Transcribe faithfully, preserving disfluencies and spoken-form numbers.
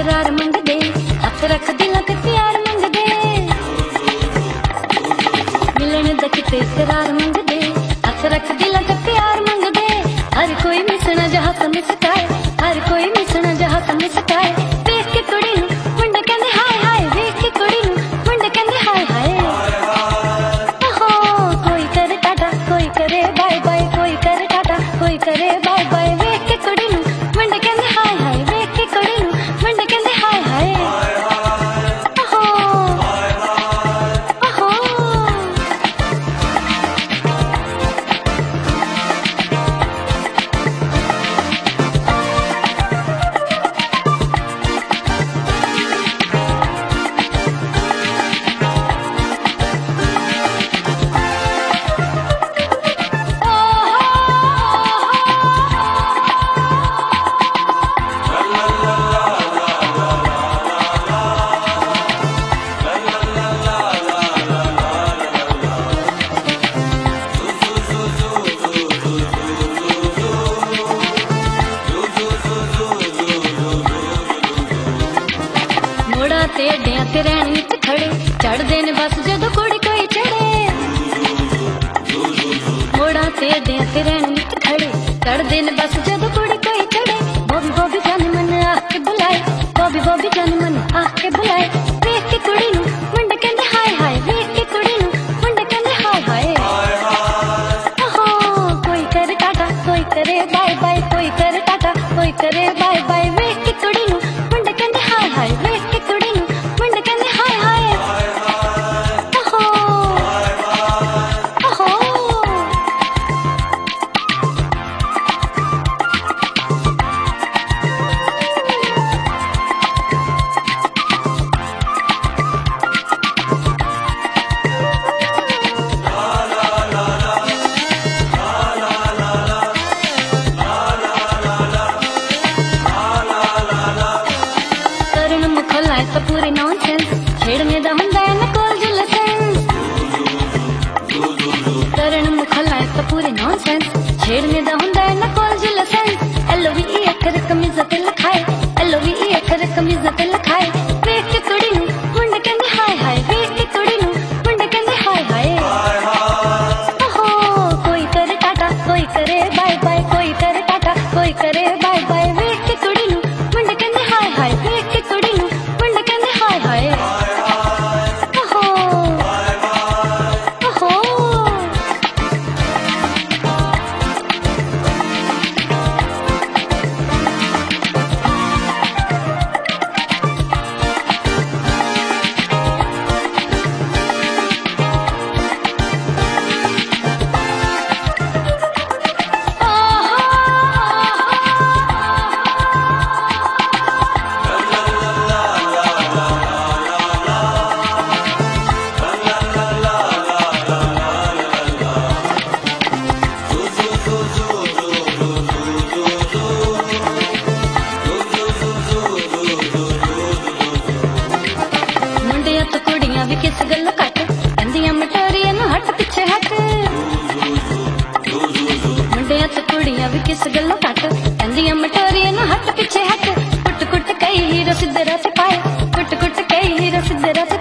करार मंगदे, हथ रख दिलां ते प्यार मंगदे। मिलण दा किते करार मंगदे, हथ रख दिलां ते प्यार मंगदे। हर कोई मिसना जहा सन सकाए, हर कोई मिसना जहा सन सकाए। वेख के कुड़ी नूं मुंडे कहंदे हाय हाय, वेख के कुड़ी नूं मुंडे कहंदे हाय हाय। ओहो कोई करे टाटा, कोई करे बाय बाय, कोई करे टाटा, कोई करे बाय बाय। वेख के कुड़ी नूं मुंडे कहंदे हाय हाय, वेख के कुड़ी नूं मुंडे कहंदे हाय हाय। ओहो ओहो ते अड्डियां ते रैन विच खड़े, चढ़दे ने बस जदों कुड़ी कोई चढ़े। मोड़ा ते अड्डियां ते रैन विच खड़े, चढ़दे ने बस जदों कुड़ी कोई चढ़े। बॉबी बॉबी जान मन आख के बुलाए, बॉबी बॉबी जान मन आख के बुलाए। वेख के कुड़ी नूं मुंडे कहंदे हाय हाय, वेख के कुड़ी नूं मुंडे कहंदे हाय हाय। ओहो कोई करे टाटा, कोई करे बाय बाय, कोई करे टाटा, कोई करे बाय बाय। वेख के कुड़ी नूं मुंडे कहंदे हाय हाय, वेख के कुड़ी नूं मुंडे कहंदे हाय हाय। ओहो ओहो करन मुखलाए तो पूरे नॉनसेंस, छेड़ने दा हुंदा है ना कोल जो लाइसेंस। करन मुखलाए तो पूरे नॉनसेंस, छेड़ने दा हुंदा है ना कोल जो license. L O V E अखर कमीज़ ते लिखाए, एल ओ वी ई अखर कमीज़ ते लिखाए। वेख के कुड़ी नूं मुंडे कहंदे हाय हाय, वेख के कुड़ी नूं मुंडे कहंदे हाय हाय। ओहो कोई करे टाटा, कोई करे बाय बाय, कोई करे टाटा, कोई करे बाय बाय। वेख के कुड़ी नूं मुंडे कहंदे हाय हाय, वेख के कुड़ी नूं मुंडे कहंदे हाय हाय। ओहो ओहो भी किस गल्लों घट, कहंदियां मटोरियां नूं हट पिछे हट। मुंडियां ते कुड़ियां भी किस गल्लों घट, कहंदियां मटोरियां नूं हट पिछे हट। कुट कुट कई हीरो सिद्धे राह ते पाए, कुट कुट कई हीरो सिद्धे राह ते